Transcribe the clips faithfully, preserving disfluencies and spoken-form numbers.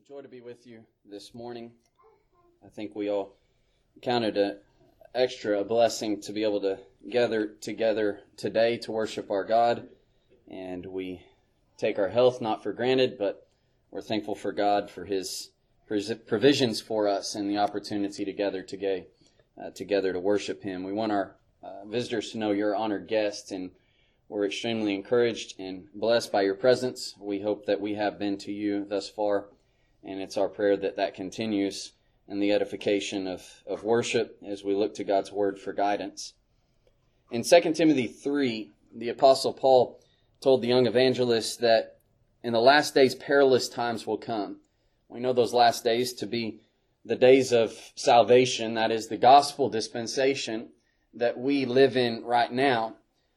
Joy to be with you this morning. I think we all counted it extra a blessing to be able to gather together today to worship our God. And we take our health not for granted, but we're thankful for God for His provisions for us and the opportunity to gather today, uh, together to worship Him. We want our uh, visitors to know you're honored guests, and we're extremely encouraged and blessed by your presence. We hope that we have been to you thus far. And it's our prayer that that continues in the edification of, of worship as we look to God's Word for guidance. In Second Timothy three, the Apostle Paul told the young evangelist that in the last days perilous times will come. We know those last days to be the days of salvation, that is the gospel dispensation that we live in right now.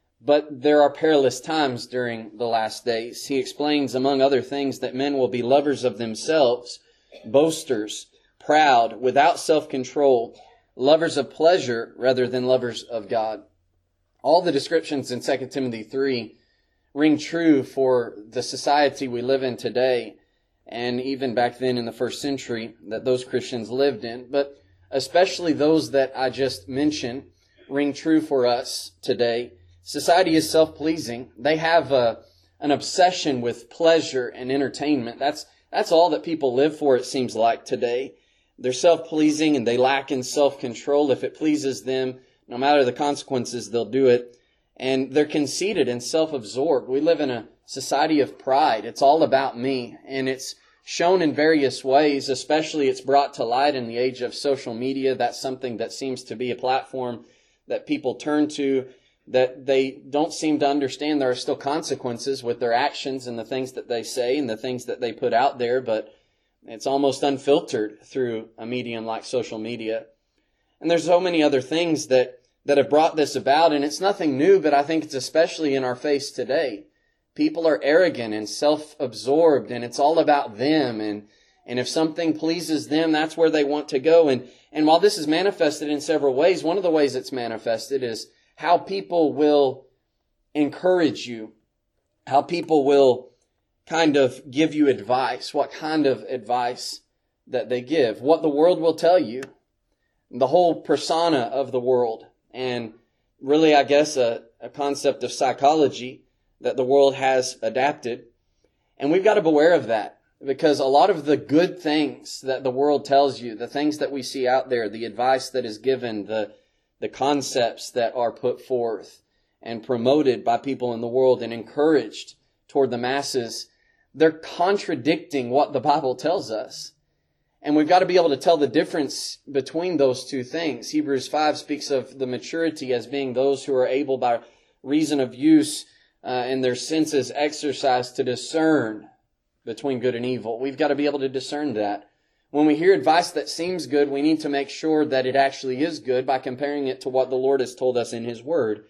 But there are perilous times during the last days. He explains, among other things, that men will be lovers of themselves, boasters, proud, without self-control, lovers of pleasure rather than lovers of God. All the descriptions in Second Timothy three ring true for the society we live in today, and even back then in the first century that those Christians lived in. But especially those that I just mentioned ring true for us today. Society is self-pleasing. They have a, an obsession with pleasure and entertainment. That's that's all that people live for, it seems like, today. They're self-pleasing and they lack in self-control. If it pleases them, no matter the consequences, they'll do it. And they're conceited and self-absorbed. We live in a society of pride. It's all about me. And it's shown in various ways, especially it's brought to light in the age of social media. That's something that seems to be a platform that people turn to, that they don't seem to understand there are still consequences with their actions and the things that they say and the things that they put out there, but it's almost unfiltered through a medium like social media. And there's so many other things that, that have brought this about, and it's nothing new, but I think it's especially in our face today. People are arrogant and self-absorbed, and it's all about them, and, and if something pleases them, that's where they want to go. And, and while this is manifested in several ways, one of the ways it's manifested is how people will encourage you, how people will kind of give you advice, what kind of advice that they give, what the world will tell you, the whole persona of the world, and really, I guess, a, a concept of psychology that the world has adapted. And we've got to beware of that, because a lot of the good things that the world tells you, the things that we see out there, the advice that is given, the the concepts that are put forth and promoted by people in the world and encouraged toward the masses, they're contradicting what the Bible tells us. And we've got to be able to tell the difference between those two things. Hebrews five speaks of the maturity as being those who are able by reason of use uh, and their senses exercised to discern between good and evil. We've got to be able to discern that. When we hear advice that seems good, we need to make sure that it actually is good by comparing it to what the Lord has told us in His Word.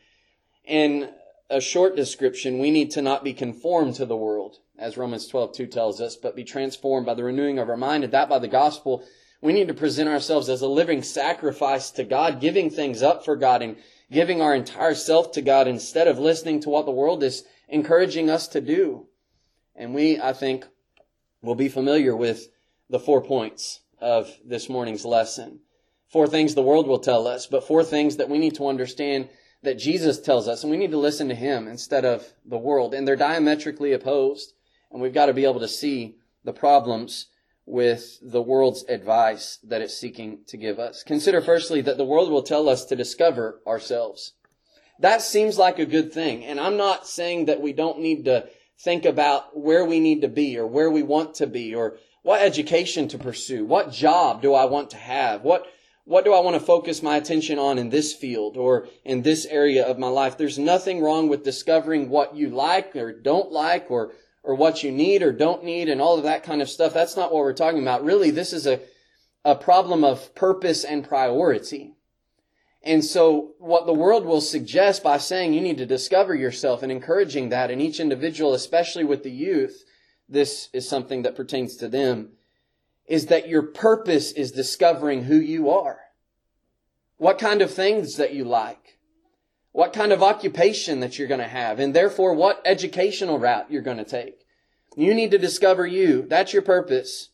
In a short description, we need to not be conformed to the world, as Romans twelve two tells us, but be transformed by the renewing of our mind, and that by the gospel. We need to present ourselves as a living sacrifice to God, giving things up for God and giving our entire self to God instead of listening to what the world is encouraging us to do. And we, I think, will be familiar with the four points of this morning's lesson. Four things the world will tell us, but four things that we need to understand that Jesus tells us, and we need to listen to Him instead of the world. And they're diametrically opposed, and we've got to be able to see the problems with the world's advice that it's seeking to give us. Consider firstly that the world will tell us to discover ourselves. That seems like a good thing, and I'm not saying that we don't need to think about where we need to be or where we want to be or what education to pursue? What job do I want to have? What what do I want to focus my attention on in this field or in this area of my life? There's nothing wrong with discovering what you like or don't like or or what you need or don't need and all of that kind of stuff. That's not what we're talking about. Really, this is a, a problem of purpose and priority. And so what the world will suggest by saying you need to discover yourself and encouraging that in each individual, especially with the youth, this is something that pertains to them, is that your purpose is discovering who you are. What kind of things that you like. What kind of occupation that you're going to have. And therefore, what educational route you're going to take. You need to discover you. That's your purpose.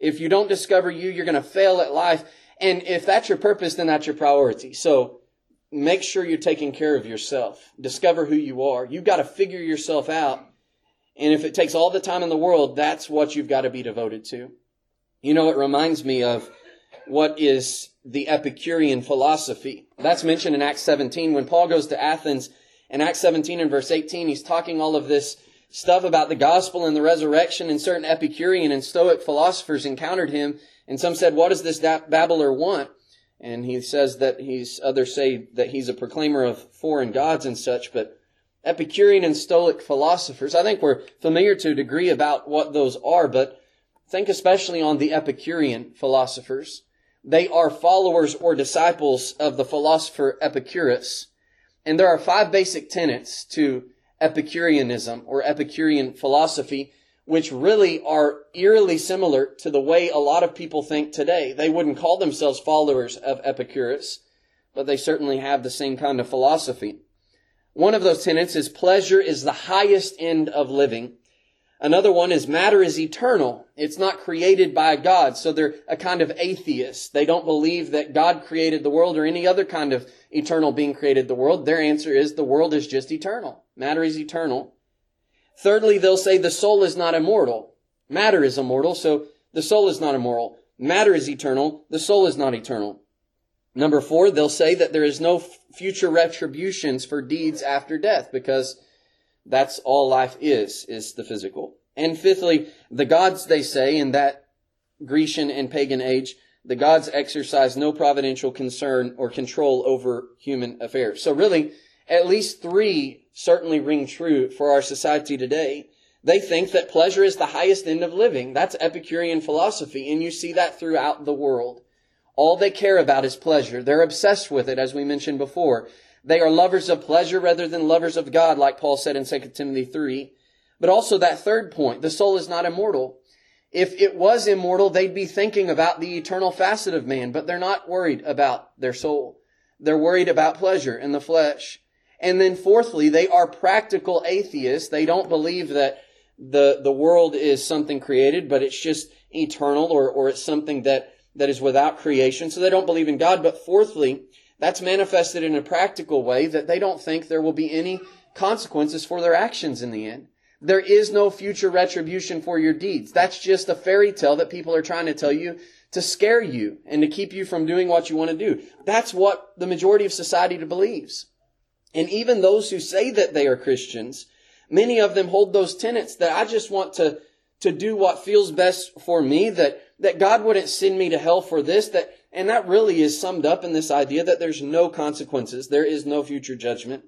If you don't discover you, you're going to fail at life. And if that's your purpose, then that's your priority. So make sure you're taking care of yourself. Discover who you are. You've got to figure yourself out. And if it takes all the time in the world, that's what you've got to be devoted to. You know, it reminds me of what is the Epicurean philosophy. That's mentioned in Acts seventeen. When Paul goes to Athens, in Acts seventeen and verse eighteen, he's talking all of this stuff about the gospel and the resurrection, and certain Epicurean and Stoic philosophers encountered him, and some said, "What does this babbler want?" And he says that he's, others say that he's a proclaimer of foreign gods and such, but Epicurean and Stoic philosophers, I think we're familiar to a degree about what those are, but think especially on the Epicurean philosophers. They are followers or disciples of the philosopher Epicurus. And there are five basic tenets to Epicureanism or Epicurean philosophy, which really are eerily similar to the way a lot of people think today. They wouldn't call themselves followers of Epicurus, but they certainly have the same kind of philosophy. One of those tenets is pleasure is the highest end of living. Another one is matter is eternal. It's not created by God. So they're a kind of atheist. They don't believe that God created the world or any other kind of eternal being created the world. Their answer is the world is just eternal. Matter is eternal. Thirdly, they'll say the soul is not immortal. Matter is immortal, so the soul is not immortal. Matter is eternal. The soul is not eternal. Number four, they'll say that there is no future retributions for deeds after death because that's all life is, is the physical. And fifthly, the gods, they say, in that Grecian and pagan age, the gods exercise no providential concern or control over human affairs. So really, at least three certainly ring true for our society today. They think that pleasure is the highest end of living. That's Epicurean philosophy, and you see that throughout the world. All they care about is pleasure. They're obsessed with it, as we mentioned before. They are lovers of pleasure rather than lovers of God, like Paul said in Second Timothy three. But also that third point, the soul is not immortal. If it was immortal, they'd be thinking about the eternal facet of man, but they're not worried about their soul. They're worried about pleasure in the flesh. And then fourthly, they are practical atheists. They don't believe that the, the world is something created, but it's just eternal or, or it's something that, that is without creation. So they don't believe in God. But fourthly, that's manifested in a practical way that they don't think there will be any consequences for their actions in the end. There is no future retribution for your deeds. That's just a fairy tale that people are trying to tell you to scare you and to keep you from doing what you want to do. That's what the majority of society believes. And even those who say that they are Christians, many of them hold those tenets that I just want to, to do what feels best for me, that, that God wouldn't send me to hell for this, that, and that really is summed up in this idea that there's no consequences. There is no future judgment.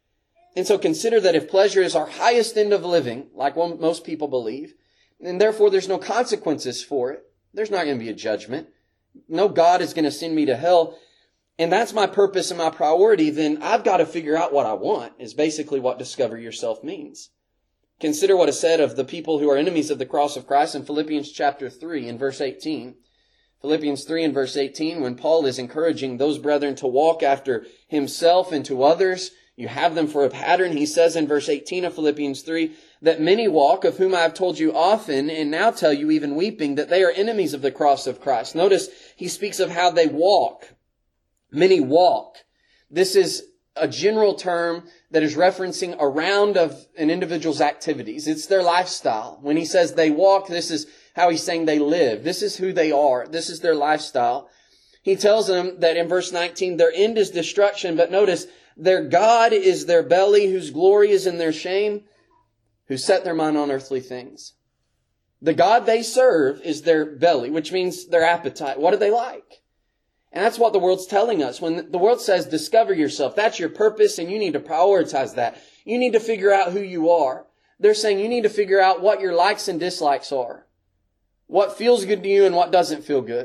And so consider that if pleasure is our highest end of living, like most people believe, and therefore there's no consequences for it, there's not going to be a judgment. No God is going to send me to hell. And that's my purpose and my priority, then I've got to figure out what I want, is basically what discover yourself means. Consider what is said of the people who are enemies of the cross of Christ in Philippians chapter three and verse eighteen. Philippians three and verse eighteen, when Paul is encouraging those brethren to walk after himself and to others, you have them for a pattern. He says in verse eighteen of Philippians three, that many walk, of whom I have told you often, and now tell you even weeping, that they are enemies of the cross of Christ. Notice he speaks of how they walk. Many walk. This is a general term that is referencing a round of an individual's activities. It's their lifestyle. When he says they walk, this is how he's saying they live. This is who they are. This is their lifestyle. He tells them that in verse nineteen, their end is destruction, but notice, their God is their belly, whose glory is in their shame, who set their mind on earthly things. The God they serve is their belly, which means their appetite. What do they like? And that's what the world's telling us. When the world says, discover yourself, that's your purpose, and you need to prioritize that. You need to figure out who you are. They're saying you need to figure out what your likes and dislikes are. What feels good to you and what doesn't feel good.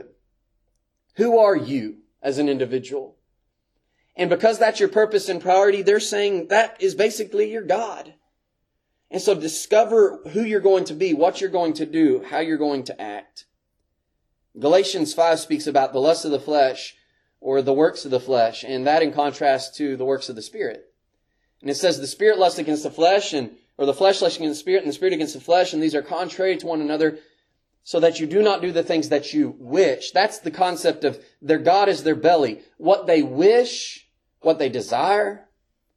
Who are you as an individual? And because that's your purpose and priority, they're saying that is basically your God. And so discover who you're going to be, what you're going to do, how you're going to act. Galatians five speaks about the lust of the flesh or the works of the flesh, and that in contrast to the works of the Spirit. And it says the Spirit lusts against the flesh, and or the flesh lusts against the Spirit, and the Spirit against the flesh, and these are contrary to one another, so that you do not do the things that you wish. That's the concept of their God is their belly. What they wish, what they desire,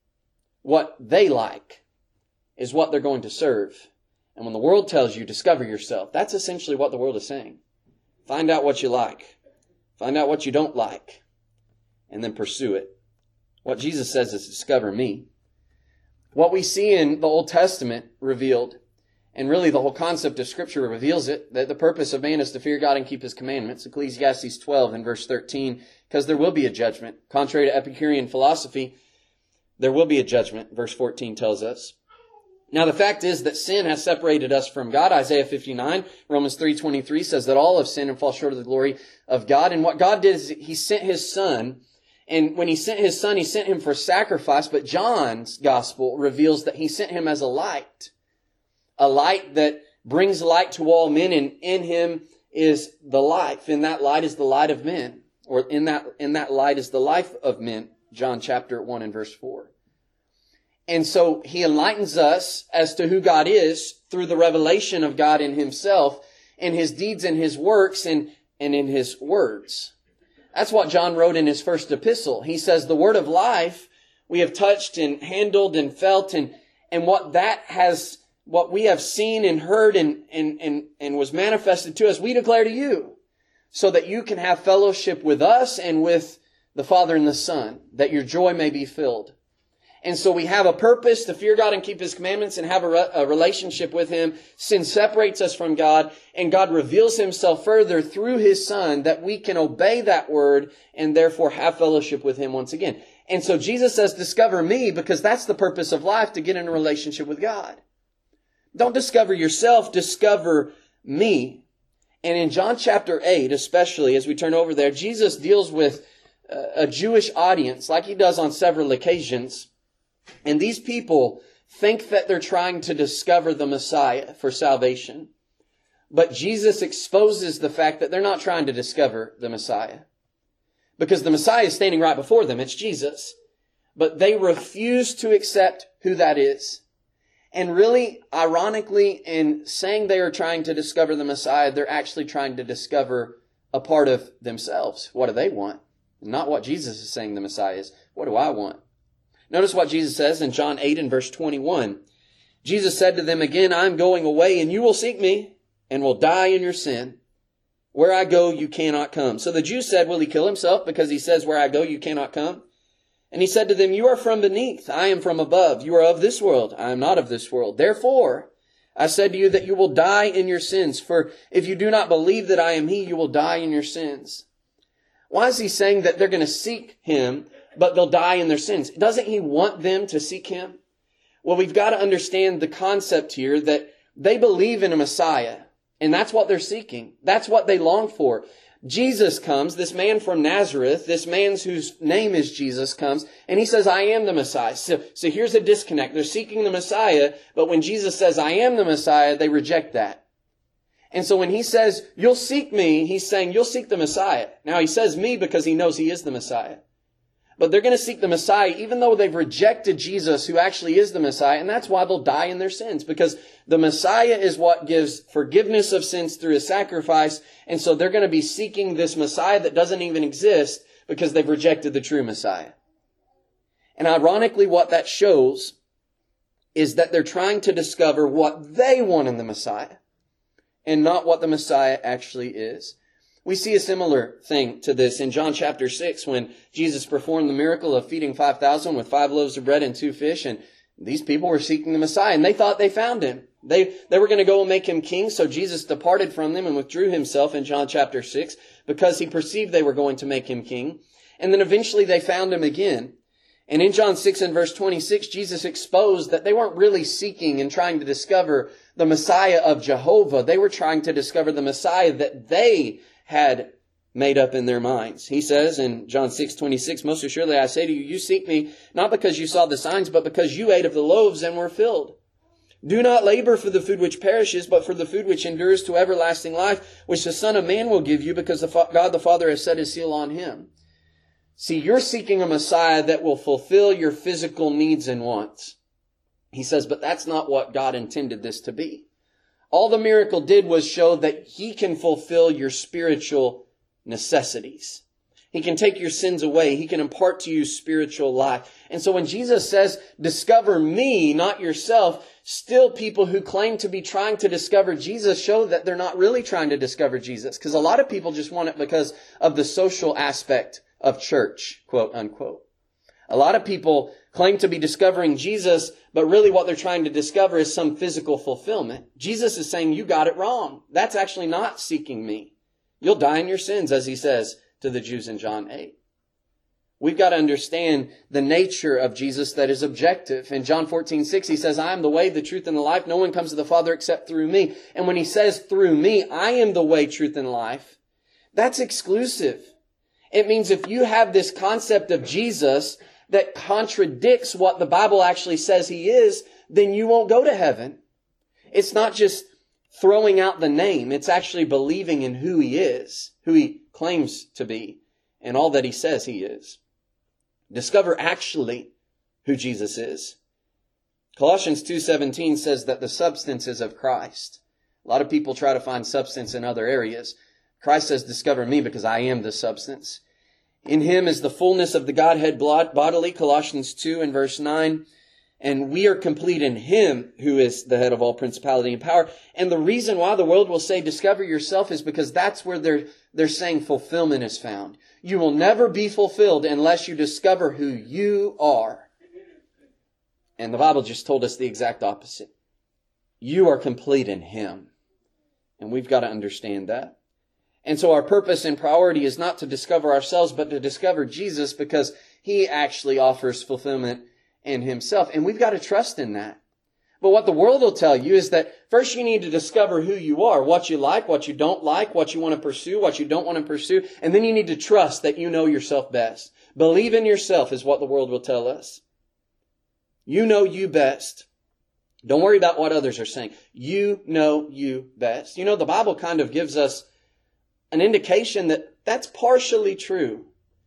what they like is what they're going to serve. And when the world tells you, discover yourself, that's essentially what the world is saying. Find out what you like. Find out what you don't like. And then pursue it. What Jesus says is discover me. What we see in the Old Testament revealed, and really the whole concept of Scripture reveals it, that the purpose of man is to fear God and keep His commandments. Ecclesiastes twelve and verse thirteen, because there will be a judgment. Contrary to Epicurean philosophy, there will be a judgment, verse fourteen tells us. Now the fact is that sin has separated us from God. Isaiah fifty-nine, Romans three twenty-three says that all have sinned and fall short of the glory of God. And what God did is He sent His Son. And when He sent His Son, He sent Him for sacrifice. But John's gospel reveals that He sent Him as a light. A light that brings light to all men. And in Him is the life. And that light is the light of men. Or in that, in that light is the life of men. John chapter one and verse four. And so He enlightens us as to who God is through the revelation of God in Himself, in His deeds and His works, and, and in His words. That's what John wrote in his first epistle. He says, the word of life we have touched and handled and felt, and, and what that has, what we have seen and heard and, and, and, and was manifested to us, we declare to you, so that you can have fellowship with us and with the Father and the Son, that your joy may be filled. And so we have a purpose to fear God and keep His commandments and have a, re- a relationship with Him. Sin separates us from God, and God reveals Himself further through His Son that we can obey that word and therefore have fellowship with Him once again. And so Jesus says, discover me, because that's the purpose of life, to get in a relationship with God. Don't discover yourself, discover me. And in John chapter eight, especially, as we turn over there, Jesus deals with a Jewish audience, like He does on several occasions. And these people think that they're trying to discover the Messiah for salvation. But Jesus exposes the fact that they're not trying to discover the Messiah. Because the Messiah is standing right before them. It's Jesus. But they refuse to accept who that is. And really, ironically, in saying they are trying to discover the Messiah, they're actually trying to discover a part of themselves. What do they want? Not what Jesus is saying the Messiah is. What do I want? Notice what Jesus says in John eight and verse twenty-one. Jesus said to them again, I am going away, and you will seek me, and will die in your sin. Where I go, you cannot come. So the Jews said, will He kill Himself because He says, where I go, you cannot come? And He said to them, you are from beneath, I am from above. You are of this world, I am not of this world. Therefore, I said to you that you will die in your sins. For if you do not believe that I am He, you will die in your sins. Why is He saying that they're going to seek Him, but they'll die in their sins? Doesn't He want them to seek Him? Well, we've got to understand the concept here that they believe in a Messiah, and that's what they're seeking. That's what they long for. Jesus comes, this man from Nazareth, this man whose name is Jesus comes, and He says, I am the Messiah. So, so here's a disconnect. They're seeking the Messiah, but when Jesus says, I am the Messiah, they reject that. And so when He says, you'll seek me, He's saying, you'll seek the Messiah. Now He says me because He knows He is the Messiah. But they're going to seek the Messiah even though they've rejected Jesus, who actually is the Messiah. And that's why they'll die in their sins, because the Messiah is what gives forgiveness of sins through His sacrifice. And so they're going to be seeking this Messiah that doesn't even exist because they've rejected the true Messiah. And ironically, what that shows is that they're trying to discover what they want in the Messiah and not what the Messiah actually is. We see a similar thing to this in John chapter six when Jesus performed the miracle of feeding five thousand with five loaves of bread and two fish. And these people were seeking the Messiah, and they thought they found Him. They, they were going to go and make Him king. So Jesus departed from them and withdrew Himself in John chapter six because He perceived they were going to make Him king. And then eventually they found Him again. And in John six and verse twenty-six, Jesus exposed that they weren't really seeking and trying to discover the Messiah of Jehovah. They were trying to discover the Messiah that they had made up in their minds. He says in John six twenty-six, most assuredly I say to you, you seek me not because you saw the signs, but because you ate of the loaves and were filled. Do not labor for the food which perishes, but for the food which endures to everlasting life, which the Son of Man will give you, because the Fa- God the Father has set His seal on Him. See, you're seeking a Messiah that will fulfill your physical needs and wants. He says, but that's not what God intended this to be. All the miracle did was show that He can fulfill your spiritual necessities. He can take your sins away. He can impart to you spiritual life. And so when Jesus says, discover me, not yourself, still people who claim to be trying to discover Jesus show that they're not really trying to discover Jesus. Because a lot of people just want it because of the social aspect of church, quote unquote. A lot of people claim to be discovering Jesus, but really what they're trying to discover is some physical fulfillment. Jesus is saying, you got it wrong. That's actually not seeking me. You'll die in your sins, as He says to the Jews in John eight. We've got to understand the nature of Jesus that is objective. In John fourteen six, He says, I am the way, the truth, and the life. No one comes to the Father except through me. And when He says through me, I am the way, truth, and life, that's exclusive. It means if you have this concept of Jesus that contradicts what the Bible actually says He is, then you won't go to heaven. It's not just throwing out the name. It's actually believing in who He is, who He claims to be, and all that He says He is. Discover actually who Jesus is. Colossians two seventeen says that the substance is of Christ. A lot of people try to find substance in other areas. Christ says, discover me because I am the substance. In Him is the fullness of the Godhead bodily, Colossians two and verse nine. And we are complete in Him who is the head of all principality and power. And the reason why the world will say discover yourself is because that's where they're, they're saying fulfillment is found. You will never be fulfilled unless you discover who you are. And the Bible just told us the exact opposite. You are complete in Him. And we've got to understand that. And so our purpose and priority is not to discover ourselves, but to discover Jesus because He actually offers fulfillment in Himself. And we've got to trust in that. But what the world will tell you is that first you need to discover who you are, what you like, what you don't like, what you want to pursue, what you don't want to pursue. And then you need to trust that you know yourself best. Believe in yourself is what the world will tell us. You know you best. Don't worry about what others are saying. You know you best. You know, the Bible kind of gives us an indication that that's partially true.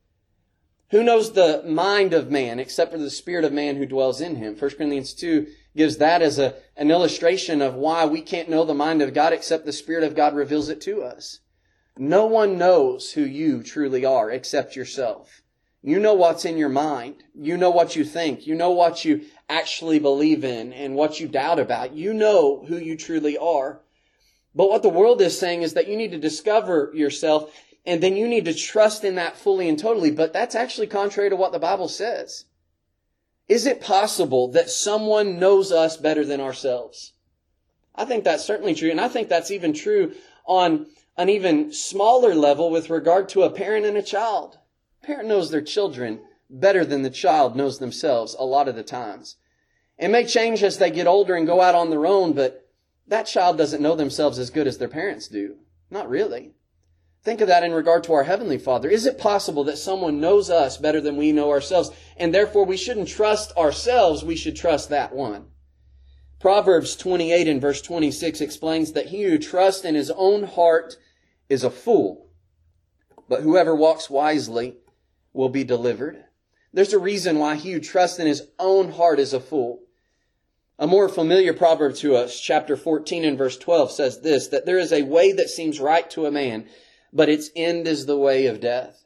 Who knows the mind of man except for the spirit of man who dwells in him? First Corinthians two gives that as a, an illustration of why we can't know the mind of God except the Spirit of God reveals it to us. No one knows who you truly are except yourself. You know what's in your mind. You know what you think. You know what you actually believe in and what you doubt about. You know who you truly are. But what the world is saying is that you need to discover yourself and then you need to trust in that fully and totally. But that's actually contrary to what the Bible says. Is it possible that someone knows us better than ourselves? I think that's certainly true. And I think that's even true on an even smaller level with regard to a parent and a child. A parent knows their children better than the child knows themselves a lot of the times. It may change as they get older and go out on their own, but that child doesn't know themselves as good as their parents do. Not really. Think of that in regard to our Heavenly Father. Is it possible that someone knows us better than we know ourselves? And therefore we shouldn't trust ourselves, we should trust that one. Proverbs twenty-eight and verse twenty-six explains that he who trusts in his own heart is a fool, but whoever walks wisely will be delivered. There's a reason why he who trusts in his own heart is a fool. A more familiar proverb to us, chapter fourteen and verse twelve, says this, that there is a way that seems right to a man, but its end is the way of death.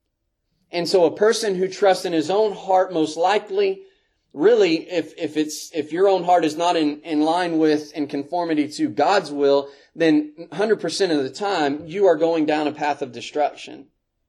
And so a person who trusts in his own heart most likely, really, if, if it's, if your own heart is not in, in line with and conformity to God's will, then one hundred percent of the time you are going down a path of destruction.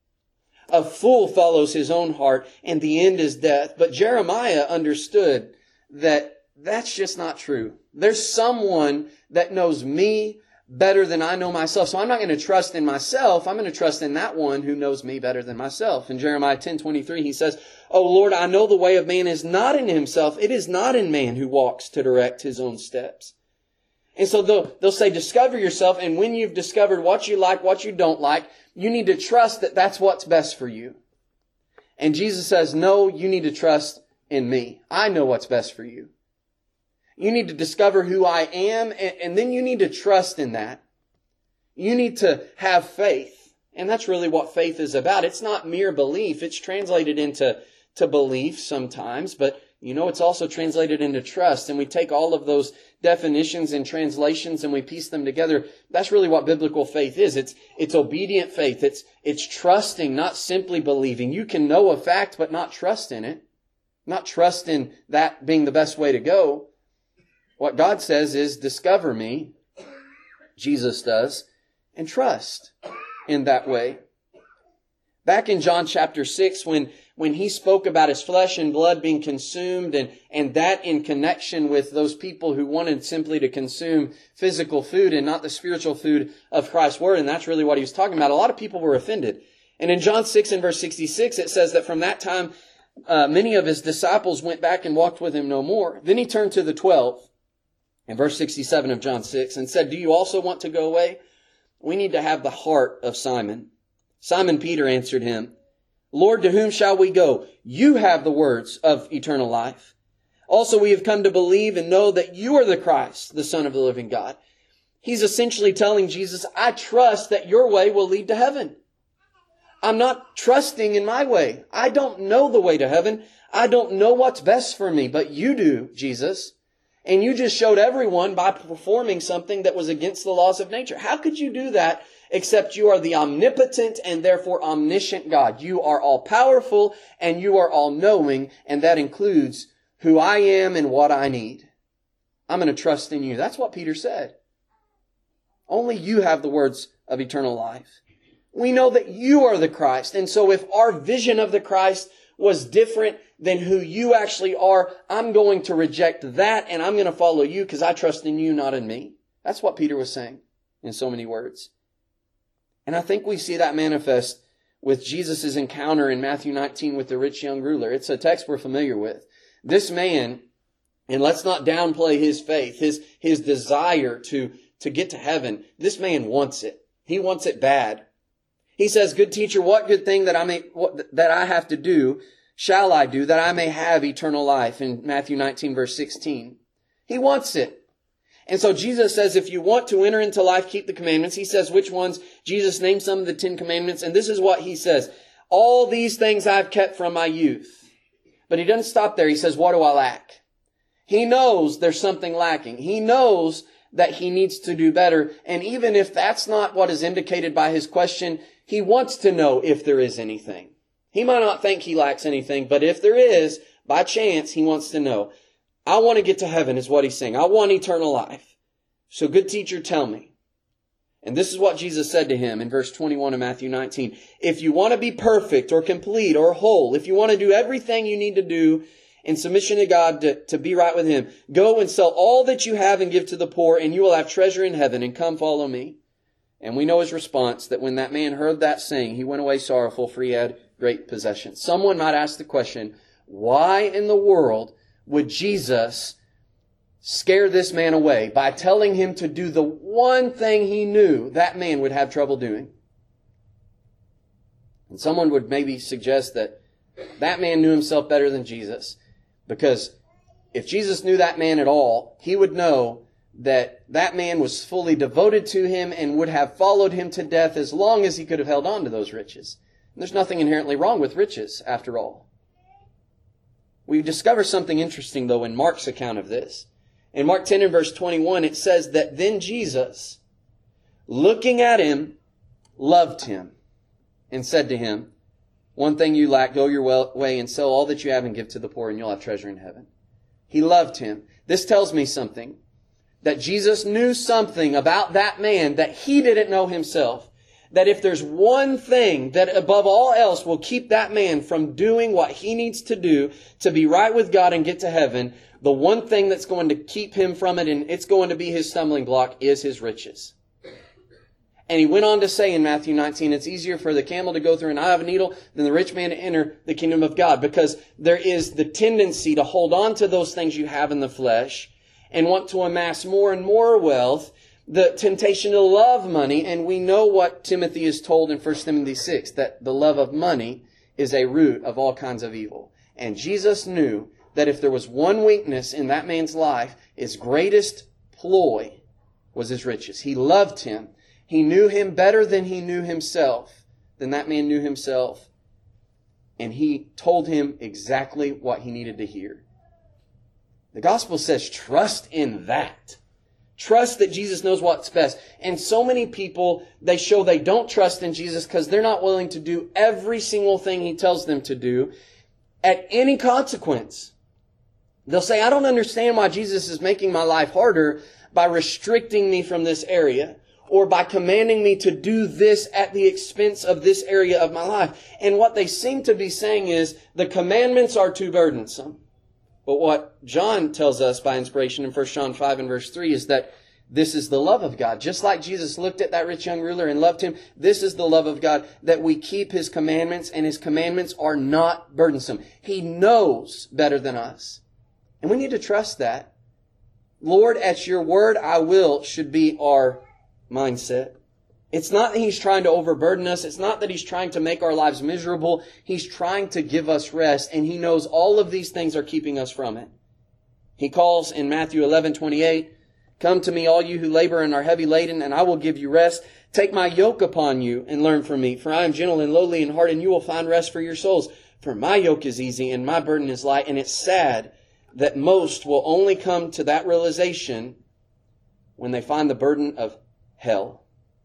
A fool follows his own heart and the end is death. But Jeremiah understood that that's just not true. There's someone that knows me better than I know myself. So I'm not going to trust in myself. I'm going to trust in that one who knows me better than myself. In Jeremiah ten twenty-three, he says, "O Lord, I know the way of man is not in himself. It is not in man who walks to direct his own steps." And so they'll, they'll say, discover yourself. And when you've discovered what you like, what you don't like, you need to trust that that's what's best for you. And Jesus says, no, you need to trust in me. I know what's best for you. You need to discover who I am, and, and then you need to trust in that. You need to have faith. And that's really what faith is about. It's not mere belief. It's translated into to belief sometimes, but you know, it's also translated into trust. And we take all of those definitions and translations and we piece them together, that's really what biblical faith is. It's, it's obedient faith. It's, it's trusting, not simply believing. You can know a fact, but not trust in it. Not trust in that being the best way to go. What God says is, discover me, Jesus does, and trust in that way. Back in John chapter six, when, when he spoke about his flesh and blood being consumed, and, and that in connection with those people who wanted simply to consume physical food and not the spiritual food of Christ's word, and that's really what he was talking about, a lot of people were offended. And in John six and verse sixty-six, it says that from that time, uh, many of his disciples went back and walked with him no more. Then he turned to the twelve, in verse sixty-seven of John six, and said, "Do you also want to go away? We need to have the heart of Simon." Simon Peter answered him, "Lord, to whom shall we go? You have the words of eternal life. Also, we have come to believe and know that you are the Christ, the Son of the living God." He's essentially telling Jesus, I trust that your way will lead to heaven. I'm not trusting in my way. I don't know the way to heaven. I don't know what's best for me, but you do, Jesus. And you just showed everyone by performing something that was against the laws of nature. How could you do that except you are the omnipotent and therefore omniscient God? You are all-powerful and you are all-knowing, and that includes who I am and what I need. I'm going to trust in you. That's what Peter said. Only you have the words of eternal life. We know that you are the Christ, and so if our vision of the Christ was different than who you actually are, I'm going to reject that and I'm going to follow you because I trust in you, not in me. That's what Peter was saying in so many words. And I think we see that manifest with Jesus' encounter in Matthew nineteen with the rich young ruler. It's a text we're familiar with. This man, and let's not downplay his faith, his, his desire to, to get to heaven. This man wants it. He wants it bad. He says, "Good teacher, what good thing that I may, what, that I have to do shall I do that I may have eternal life?" In Matthew nineteen verse sixteen. He wants it. And so Jesus says, if you want to enter into life, keep the commandments. He says, which ones? Jesus names some of the Ten Commandments. And this is what he says. All these things I've kept from my youth. But he doesn't stop there. He says, what do I lack? He knows there's something lacking. He knows that he needs to do better. And even if that's not what is indicated by his question, he wants to know if there is anything. He might not think he lacks anything, but if there is, by chance, he wants to know. I want to get to heaven is what he's saying. I want eternal life. So good teacher, tell me. And this is what Jesus said to him in verse twenty-one of Matthew nineteen. If you want to be perfect or complete or whole, if you want to do everything you need to do in submission to God to, to be right with Him, go and sell all that you have and give to the poor, and you will have treasure in heaven, and come follow me. And we know his response, that when that man heard that saying, he went away sorrowful, for he had great possessions. Someone might ask the question, why in the world would Jesus scare this man away by telling him to do the one thing he knew that man would have trouble doing? And someone would maybe suggest that that man knew himself better than Jesus, because if Jesus knew that man at all, he would know that that man was fully devoted to him and would have followed him to death as long as he could have held on to those riches. And there's nothing inherently wrong with riches, after all. We discover something interesting, though, in Mark's account of this. In Mark ten and verse twenty-one, it says that then Jesus, looking at him, loved him and said to him, one thing you lack, go your way and sell all that you have and give to the poor, and you'll have treasure in heaven. He loved him. This tells me something. That Jesus knew something about that man that he didn't know himself. That if there's one thing that above all else will keep that man from doing what he needs to do to be right with God and get to heaven, the one thing that's going to keep him from it, and it's going to be his stumbling block, is his riches. And he went on to say in Matthew nineteen, it's easier for the camel to go through an eye of a needle than the rich man to enter the kingdom of God. Because there is the tendency to hold on to those things you have in the flesh and want to amass more and more wealth, the temptation to love money. And we know what Timothy is told in First Timothy six, that the love of money is a root of all kinds of evil. And Jesus knew that if there was one weakness in that man's life, his greatest ploy was his riches. He loved him. He knew him better than he knew himself, than that man knew himself. And he told him exactly what he needed to hear. The gospel says trust in that. Trust that Jesus knows what's best. And so many people, they show they don't trust in Jesus because they're not willing to do every single thing He tells them to do at any consequence. They'll say, I don't understand why Jesus is making my life harder by restricting me from this area or by commanding me to do this at the expense of this area of my life. And what they seem to be saying is the commandments are too burdensome. But what John tells us by inspiration in First John five and verse three is that this is the love of God. Just like Jesus looked at that rich young ruler and loved him, this is the love of God, that we keep His commandments, and His commandments are not burdensome. He knows better than us. And we need to trust that. Lord, at Your word I will should be our mindset. It's not that He's trying to overburden us. It's not that He's trying to make our lives miserable. He's trying to give us rest, and He knows all of these things are keeping us from it. He calls in Matthew eleven twenty-eight, come to me, all you who labor and are heavy laden, and I will give you rest. Take my yoke upon you and learn from me, for I am gentle and lowly in heart, and you will find rest for your souls. For my yoke is easy and my burden is light. And it's sad that most will only come to that realization when they find the burden of hell.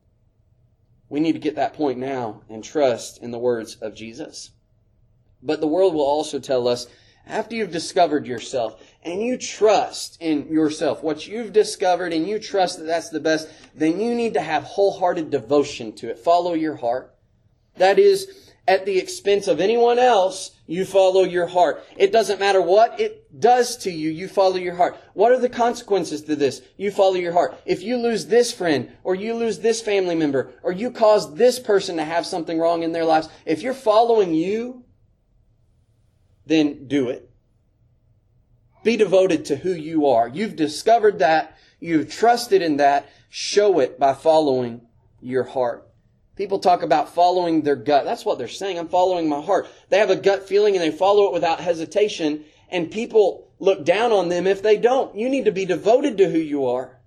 We need to get that point now and trust in the words of Jesus. But the world will also tell us, after you've discovered yourself and you trust in yourself, what you've discovered, and you trust that that's the best, then you need to have wholehearted devotion to it. Follow your heart. That is, at the expense of anyone else, you follow your heart. It doesn't matter what it does to you, you follow your heart. What are the consequences to this? You follow your heart. If you lose this friend, or you lose this family member, or you cause this person to have something wrong in their lives, if you're following you, then do it. Be devoted to who you are. You've discovered that. You've trusted in that. Show it by following your heart. People talk about following their gut. That's what they're saying. I'm following my heart. They have a gut feeling and they follow it without hesitation. And people look down on them if they don't. You need to be devoted to who you are.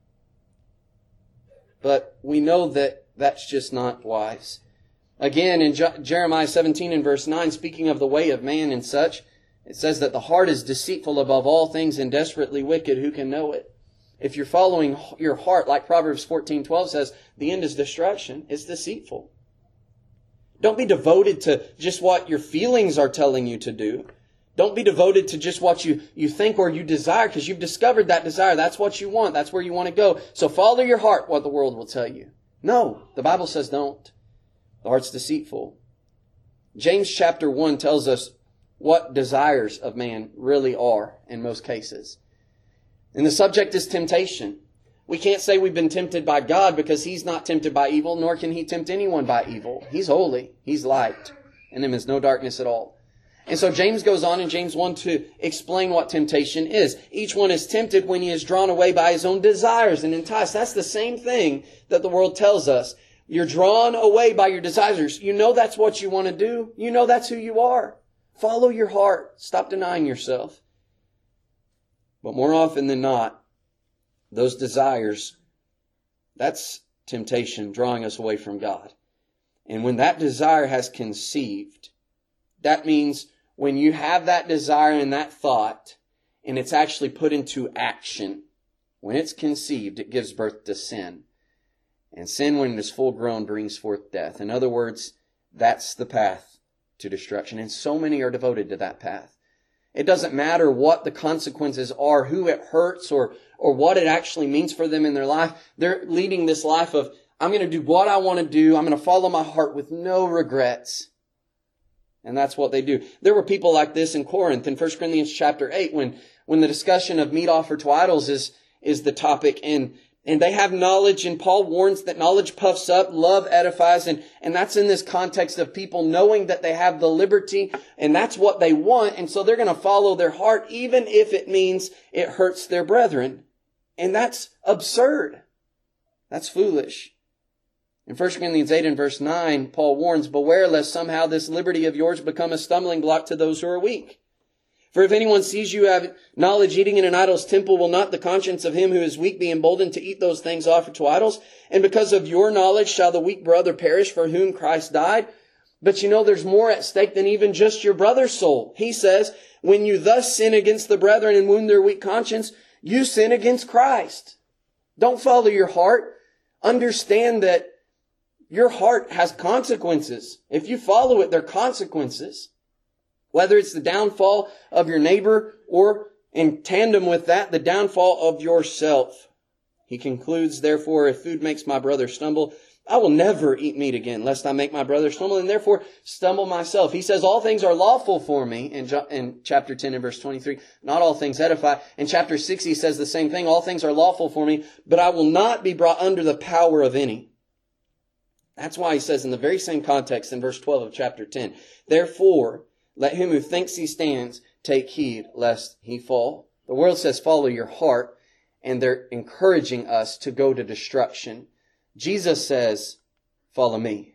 But we know that that's just not wise. Again, in Jeremiah seventeen and verse nine, speaking of the way of man and such, it says that the heart is deceitful above all things and desperately wicked. Who can know it? If you're following your heart, like Proverbs fourteen twelve says, the end is destruction. It's deceitful. Don't be devoted to just what your feelings are telling you to do. Don't be devoted to just what you, you think or you desire, because you've discovered that desire. That's what you want. That's where you want to go. So follow your heart, what the world will tell you. No, the Bible says don't. The heart's deceitful. James chapter one tells us what desires of man really are in most cases. And the subject is temptation. We can't say we've been tempted by God because He's not tempted by evil, nor can He tempt anyone by evil. He's holy. He's light. In Him is no darkness at all. And so James goes on in James one to explain what temptation is. Each one is tempted when he is drawn away by his own desires and enticed. That's the same thing that the world tells us. You're drawn away by your desires. You know that's what you want to do. You know that's who you are. Follow your heart. Stop denying yourself. But more often than not, those desires, that's temptation drawing us away from God. And when that desire has conceived, that means when you have that desire and that thought, and it's actually put into action, when it's conceived, it gives birth to sin. And sin, when it is full grown, brings forth death. In other words, that's the path to destruction. And so many are devoted to that path. It doesn't matter what the consequences are, who it hurts, or, or what it actually means for them in their life. They're leading this life of, I'm going to do what I want to do. I'm going to follow my heart with no regrets. And that's what they do. There were people like this in Corinth in First Corinthians chapter eight when, when the discussion of meat offered to idols is, is the topic. And, and they have knowledge, and Paul warns that knowledge puffs up, love edifies. And, and that's in this context of people knowing that they have the liberty and that's what they want. And so they're going to follow their heart, even if it means it hurts their brethren. And that's absurd. That's foolish. In First Corinthians eight and verse nine, Paul warns, beware lest somehow this liberty of yours become a stumbling block to those who are weak. For if anyone sees you have knowledge eating in an idol's temple, will not the conscience of him who is weak be emboldened to eat those things offered to idols? And because of your knowledge shall the weak brother perish for whom Christ died? But you know, there's more at stake than even just your brother's soul. He says, when you thus sin against the brethren and wound their weak conscience, you sin against Christ. Don't follow your heart. Understand that your heart has consequences. If you follow it, there are consequences. Whether it's the downfall of your neighbor or in tandem with that, the downfall of yourself. He concludes, therefore, if food makes my brother stumble, I will never eat meat again, lest I make my brother stumble, and therefore stumble myself. He says, all things are lawful for me, in, in chapter ten and verse twenty-three. Not all things edify. In chapter six, he says the same thing. All things are lawful for me, but I will not be brought under the power of any. That's why he says in the very same context in verse twelve of chapter ten, therefore, let him who thinks he stands take heed lest he fall. The world says follow your heart, and they're encouraging us to go to destruction. Jesus says, follow me.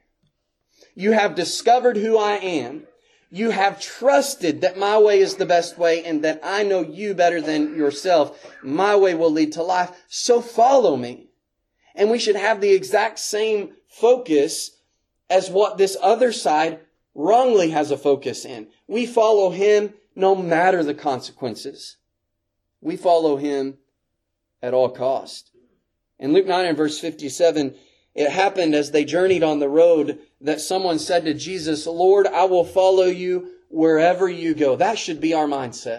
You have discovered who I am. You have trusted that my way is the best way and that I know you better than yourself. My way will lead to life. So follow me. And we should have the exact same focus as what this other side wrongly has a focus in. We follow him no matter the consequences. We follow him at all cost. In Luke nine and verse fifty-seven, it happened as they journeyed on the road that someone said to Jesus, Lord, I will follow you wherever you go. That should be our mindset.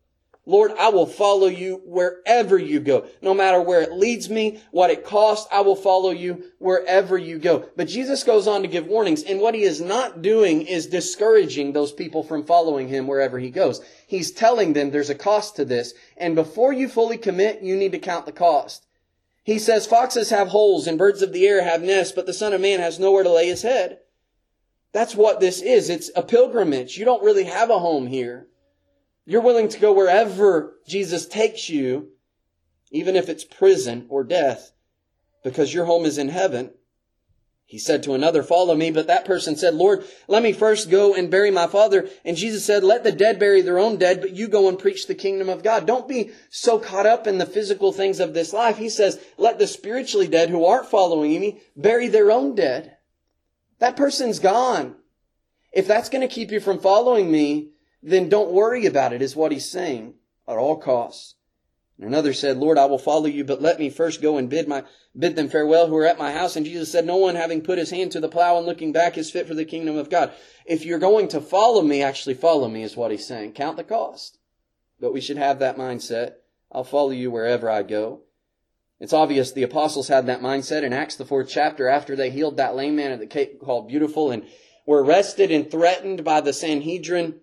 Lord, I will follow you wherever you go. No matter where it leads me, what it costs, I will follow you wherever you go. But Jesus goes on to give warnings, and what he is not doing is discouraging those people from following him wherever he goes. He's telling them there's a cost to this, and before you fully commit, you need to count the cost. He says, foxes have holes and birds of the air have nests, but the Son of Man has nowhere to lay his head. That's what this is. It's a pilgrimage. You don't really have a home here. You're willing to go wherever Jesus takes you, even if it's prison or death, because your home is in heaven. He said to another, follow me. But that person said, Lord, let me first go and bury my father. And Jesus said, let the dead bury their own dead, but you go and preach the kingdom of God. Don't be so caught up in the physical things of this life. He says, let the spiritually dead who aren't following me bury their own dead. That person's gone. If that's going to keep you from following me, then don't worry about it, is what he's saying, at all costs. And another said, Lord, I will follow you, but let me first go and bid my bid them farewell who are at my house. And Jesus said, no one having put his hand to the plow and looking back is fit for the kingdom of God. If you're going to follow me, actually follow me, is what he's saying. Count the cost. But we should have that mindset. I'll follow you wherever I go. It's obvious the apostles had that mindset in Acts, the fourth chapter, after they healed that lame man at the Cape called Beautiful and were arrested and threatened by the Sanhedrin.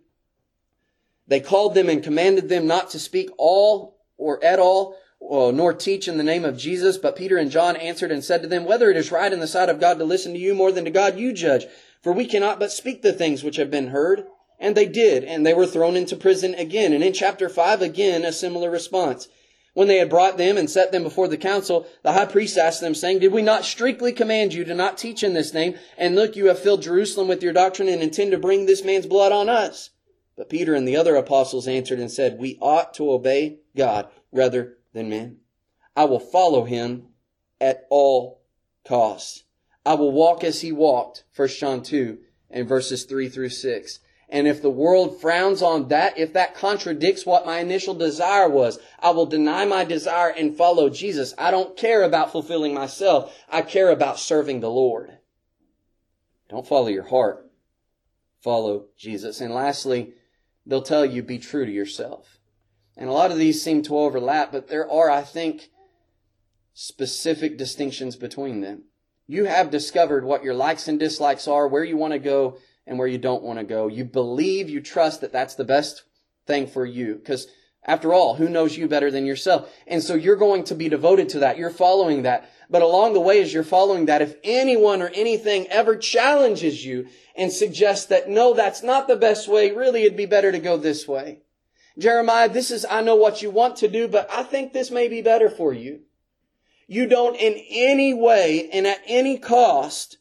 They called them and commanded them not to speak all or at all, or, nor teach in the name of Jesus. But Peter and John answered and said to them, whether it is right in the sight of God to listen to you more than to God, you judge. For we cannot but speak the things which have been heard. And they did, and they were thrown into prison again. And in chapter five, again, a similar response. When they had brought them and set them before the council, the high priest asked them, saying, did we not strictly command you to not teach in this name? And look, you have filled Jerusalem with your doctrine and intend to bring this man's blood on us. But Peter and the other apostles answered and said, we ought to obey God rather than men. I will follow him at all costs. I will walk as he walked, First John two and verses three through six. And if the world frowns on that, if that contradicts what my initial desire was, I will deny my desire and follow Jesus. I don't care about fulfilling myself. I care about serving the Lord. Don't follow your heart. Follow Jesus. And lastly, they'll tell you, be true to yourself. And a lot of these seem to overlap, but there are, I think, specific distinctions between them. You have discovered what your likes and dislikes are, where you want to go and where you don't want to go. You believe, you trust that that's the best thing for you. Because after all, who knows you better than yourself? And so you're going to be devoted to that. You're following that. But along the way, as you're following that, if anyone or anything ever challenges you and suggests that, no, that's not the best way, really it'd be better to go this way. Jeremiah, this is, I know what you want to do, but I think this may be better for you. You don't in any way and at any cost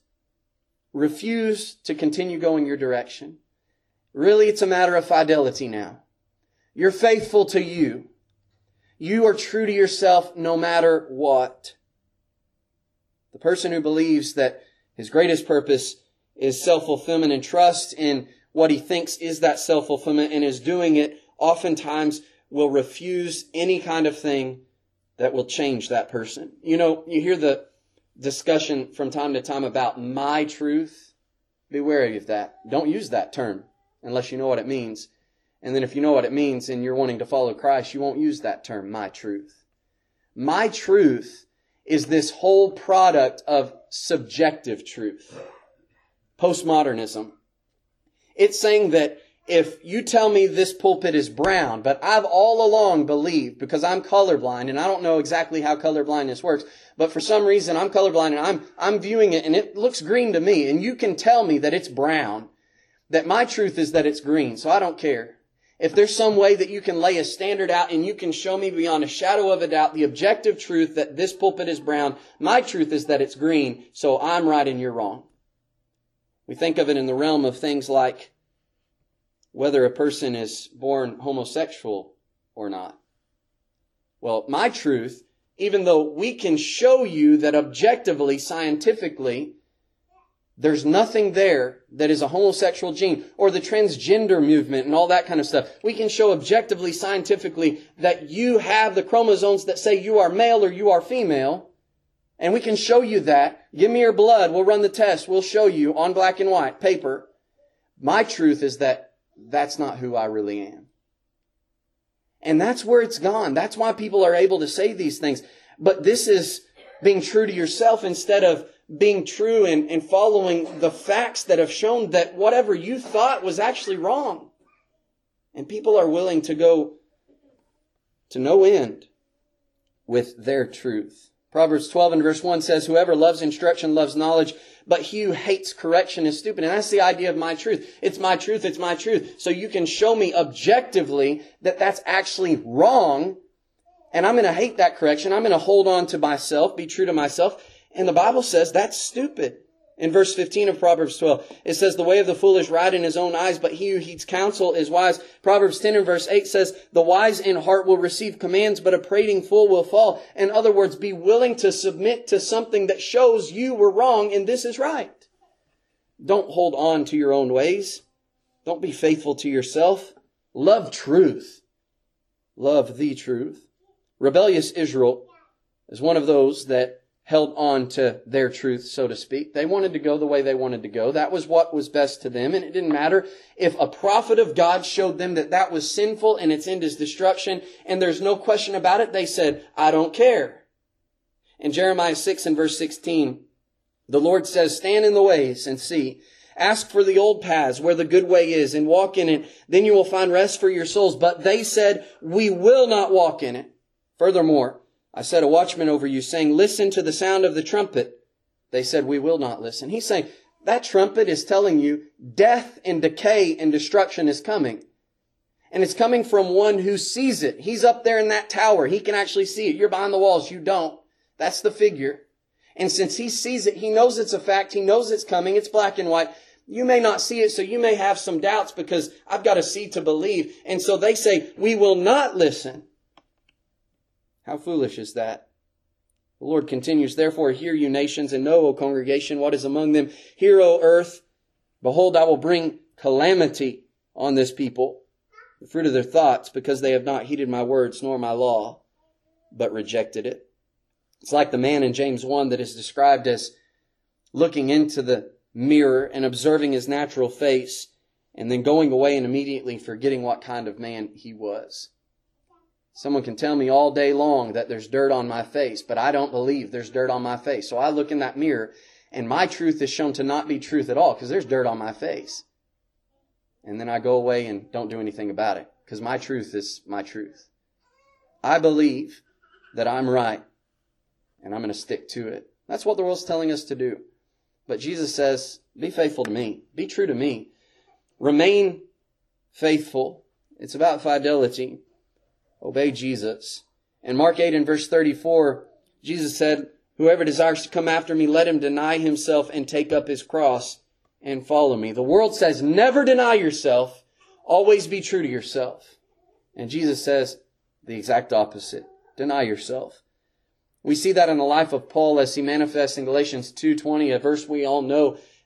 refuse to continue going your direction. Really, it's a matter of fidelity now. You're faithful to you. You are true to yourself no matter what. The person who believes that his greatest purpose is self-fulfillment and trust in what he thinks is that self-fulfillment and is doing it, oftentimes will refuse any kind of thing that will change that person. You know, you hear the discussion from time to time about my truth. Be wary of that. Don't use that term unless you know what it means. And then if you know what it means and you're wanting to follow Christ, you won't use that term, my truth. My truth is this whole product of subjective truth. Postmodernism. It's saying that if you tell me this pulpit is brown, but I've all along believed, because I'm colorblind, and I don't know exactly how colorblindness works, but for some reason I'm colorblind and I'm, I'm viewing it and it looks green to me, and you can tell me that it's brown, that my truth is that it's green, so I don't care. If there's some way that you can lay a standard out and you can show me beyond a shadow of a doubt the objective truth that this pulpit is brown, my truth is that it's green, so I'm right and you're wrong. We think of it in the realm of things like whether a person is born homosexual or not. Well, my truth, even though we can show you that objectively, scientifically, there's nothing there that is a homosexual gene, or the transgender movement and all that kind of stuff. We can show objectively, scientifically, that you have the chromosomes that say you are male or you are female. And we can show you that. Give me your blood. We'll run the test. We'll show you on black and white paper. My truth is that that's not who I really am. And that's where it's gone. That's why people are able to say these things. But this is being true to yourself instead of being true and, and following the facts that have shown that whatever you thought was actually wrong. And people are willing to go to no end with their truth. Proverbs twelve and verse one says, whoever loves instruction loves knowledge, but he who hates correction is stupid. And that's the idea of my truth. It's my truth. It's my truth. So you can show me objectively that that's actually wrong. And I'm going to hate that correction. I'm going to hold on to myself, be true to myself. And the Bible says that's stupid. In verse fifteen of Proverbs twelve, it says, the way of the fool is right in his own eyes, but he who heeds counsel is wise. Proverbs ten and verse eight says, the wise in heart will receive commands, but a prating fool will fall. In other words, be willing to submit to something that shows you were wrong and this is right. Don't hold on to your own ways. Don't be faithful to yourself. Love truth. Love the truth. Rebellious Israel is one of those that held on to their truth, so to speak. They wanted to go the way they wanted to go. That was what was best to them. And it didn't matter if a prophet of God showed them that that was sinful and its end is destruction. And there's no question about it. They said, I don't care. In Jeremiah six and verse sixteen, the Lord says, stand in the ways and see. Ask for the old paths where the good way is and walk in it. Then you will find rest for your souls. But they said, we will not walk in it. Furthermore, I set a watchman over you, saying, listen to the sound of the trumpet. They said, we will not listen. He's saying, that trumpet is telling you death and decay and destruction is coming. And it's coming from one who sees it. He's up there in that tower. He can actually see it. You're behind the walls. You don't. That's the figure. And since he sees it, he knows it's a fact. He knows it's coming. It's black and white. You may not see it, so you may have some doubts because I've got to see to believe. And so they say, we will not listen. How foolish is that? The Lord continues, therefore hear you nations, and know, O congregation, what is among them. Hear, O earth, behold, I will bring calamity on this people, the fruit of their thoughts, because they have not heeded my words nor my law, but rejected it. It's like the man in James one that is described as looking into the mirror and observing his natural face, and then going away and immediately forgetting what kind of man he was. Someone can tell me all day long that there's dirt on my face, but I don't believe there's dirt on my face. So I look in that mirror and my truth is shown to not be truth at all because there's dirt on my face. And then I go away and don't do anything about it because my truth is my truth. I believe that I'm right and I'm going to stick to it. That's what the world's telling us to do. But Jesus says, be faithful to me. Be true to me. Remain faithful. It's about fidelity. Obey Jesus. In Mark eight and verse thirty-four, Jesus said, whoever desires to come after me, let him deny himself and take up his cross and follow me. The world says, never deny yourself. Always be true to yourself. And Jesus says the exact opposite. Deny yourself. We see that in the life of Paul as he manifests in Galatians two twenty, a verse we all know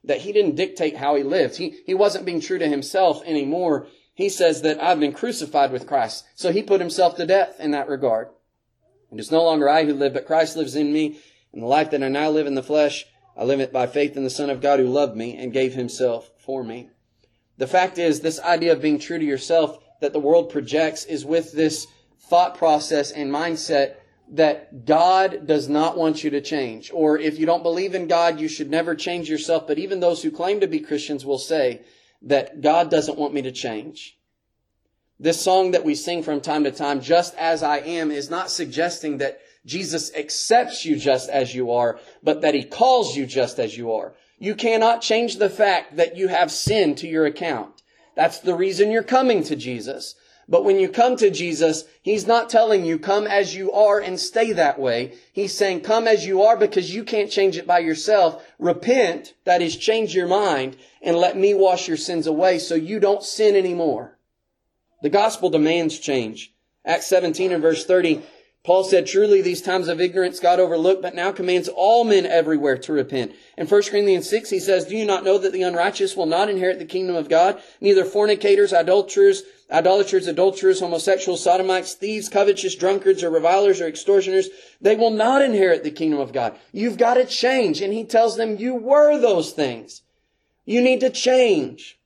that he didn't dictate how he lived. He, he wasn't being true to himself anymore. He says that I've been crucified with Christ. So he put himself to death in that regard. And it's no longer I who live, but Christ lives in me. And the life that I now live in the flesh, I live it by faith in the Son of God who loved me and gave himself for me. The fact is, this idea of being true to yourself that the world projects is with this thought process and mindset that God does not want you to change. Or if you don't believe in God, you should never change yourself. But even those who claim to be Christians will say that God doesn't want me to change. This song that we sing from time to time, Just As I Am, is not suggesting that Jesus accepts you just as you are, but that He calls you just as you are. You cannot change the fact that you have sin to your account. That's the reason you're coming to Jesus. But when you come to Jesus, He's not telling you, come as you are and stay that way. He's saying, come as you are because you can't change it by yourself. Repent, that is, change your mind, and let me wash your sins away so you don't sin anymore. The gospel demands change. Acts seventeen and verse thirty, Paul said, truly these times of ignorance God overlooked, but now commands all men everywhere to repent. In First Corinthians six, he says, do you not know that the unrighteous will not inherit the kingdom of God? Neither fornicators, idolaters, idolaters, adulterers, homosexuals, sodomites, thieves, covetous, drunkards, or revilers, or extortioners, they will not inherit the kingdom of God. You've got to change. And he tells them, you were those things. You need to change.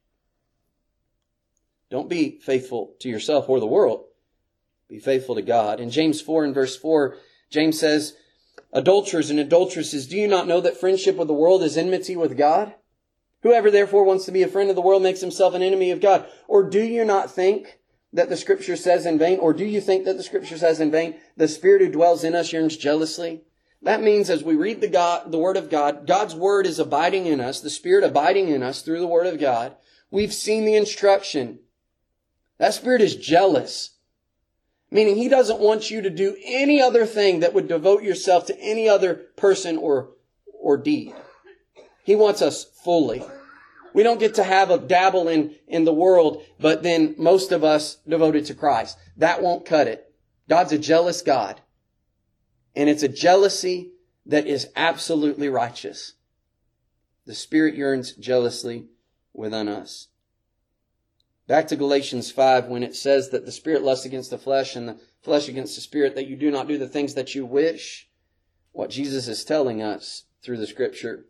Don't be faithful to yourself or the world. Be faithful to God. In James four and verse four, James says, adulterers and adulteresses, do you not know that friendship with the world is enmity with God? Whoever therefore wants to be a friend of the world makes himself an enemy of God. Or do you not think that the Scripture says in vain, or do you think that the Scripture says in vain, the Spirit who dwells in us yearns jealously? That means as we read the God, the Word of God, God's Word is abiding in us, the Spirit abiding in us through the Word of God. We've seen the instruction. That Spirit is jealous. Meaning He doesn't want you to do any other thing that would devote yourself to any other person or, or deed. He wants us fully. We don't get to have a dabble in, in the world, but then most of us devoted to Christ. That won't cut it. God's a jealous God. And it's a jealousy that is absolutely righteous. The Spirit yearns jealously within us. Back to Galatians five, when it says that the Spirit lusts against the flesh and the flesh against the Spirit, that you do not do the things that you wish. What Jesus is telling us through the Scripture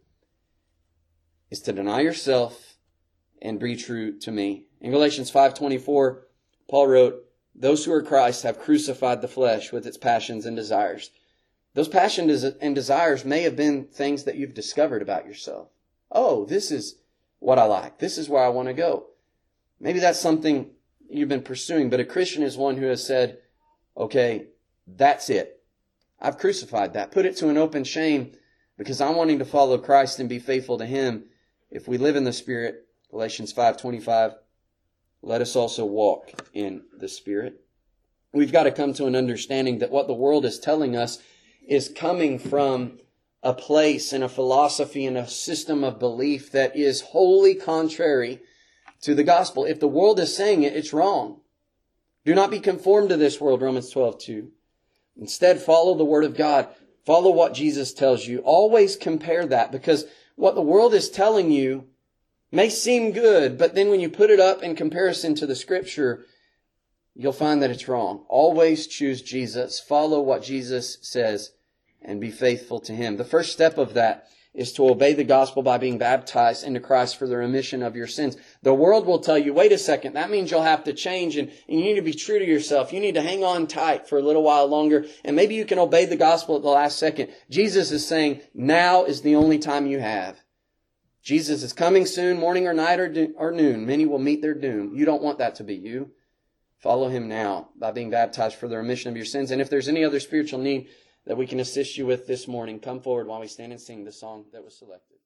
is to deny yourself and be true to me. In Galatians five twenty-four, Paul wrote, those who are Christ have crucified the flesh with its passions and desires. Those passions and desires may have been things that you've discovered about yourself. Oh, this is what I like. This is where I want to go. Maybe that's something you've been pursuing, but a Christian is one who has said, okay, that's it. I've crucified that. Put it to an open shame because I'm wanting to follow Christ and be faithful to Him. If we live in the Spirit, Galatians five twenty-five, let us also walk in the Spirit. We've got to come to an understanding that what the world is telling us is coming from a place and a philosophy and a system of belief that is wholly contrary to the gospel. If the world is saying it, it's wrong. Do not be conformed to this world, Romans twelve two. Instead, follow the Word of God. Follow what Jesus tells you. Always compare that, because what the world is telling you may seem good, but then when you put it up in comparison to the Scripture, you'll find that it's wrong. Always choose Jesus. Follow what Jesus says and be faithful to Him. The first step of that is to obey the gospel by being baptized into Christ for the remission of your sins. The world will tell you, wait a second, that means you'll have to change and, and you need to be true to yourself. You need to hang on tight for a little while longer and maybe you can obey the gospel at the last second. Jesus is saying, now is the only time you have. Jesus is coming soon, morning or night or, do, or noon. Many will meet their doom. You don't want that to be you. Follow Him now by being baptized for the remission of your sins. And if there's any other spiritual need that we can assist you with this morning, come forward while we stand and sing the song that was selected.